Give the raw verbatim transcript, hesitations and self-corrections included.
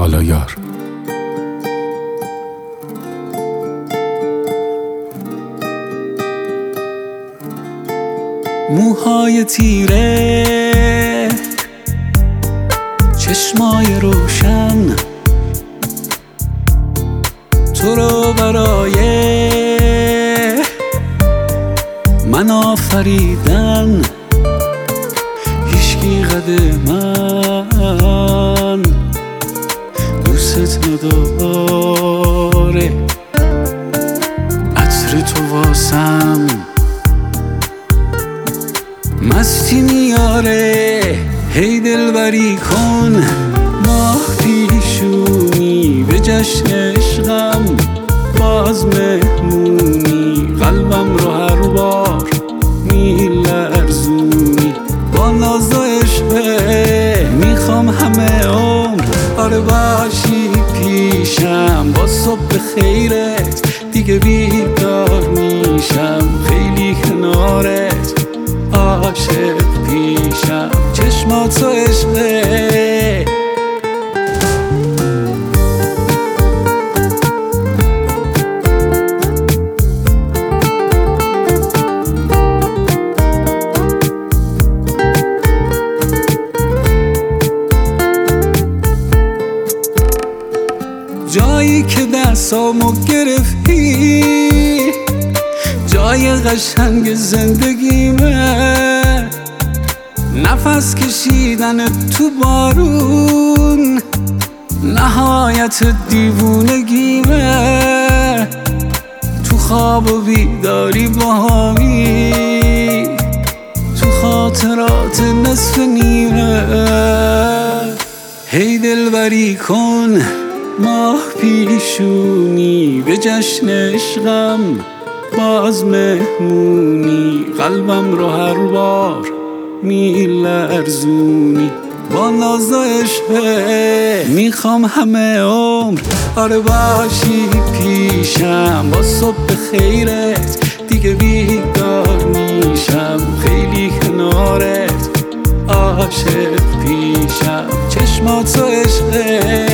بالایار. موهای تیره، چشمای روشن، تو رو برای من آفریدن. هیچکی قد من دوست نداره، عطر تو واسم مستی میاره. هی دلبری کن ماه پیشونی، به جشن عشقم باز مهمونی. قلبم رو هر بار میلرزونی، با ناز و عشقه میخوام همه عمر آره باشی پیشم. با صبح خیرت دیگه بیدار میشم، خیلی کنارت عاشق پیشم. چشمات و عشقه جایی که دستامو گرفتی، جای قشنگ زندگیمه. نفس کشیدن تو بارون نهایت دیوونگیمه. تو خواب و بیداری باهامی، تو خاطرات نصف نیمه. هی دلبری کن ماه پیشونی، به جشن عشقم باز مهمونی. قلبم رو هر بار میلرزونی، با ناز و عشقه میخوام همه عمر آره باشی پیشم. با صبح خیرت دیگه بیدار میشم، خیلی کنارت عاشق پیشم. چشمات و عشقه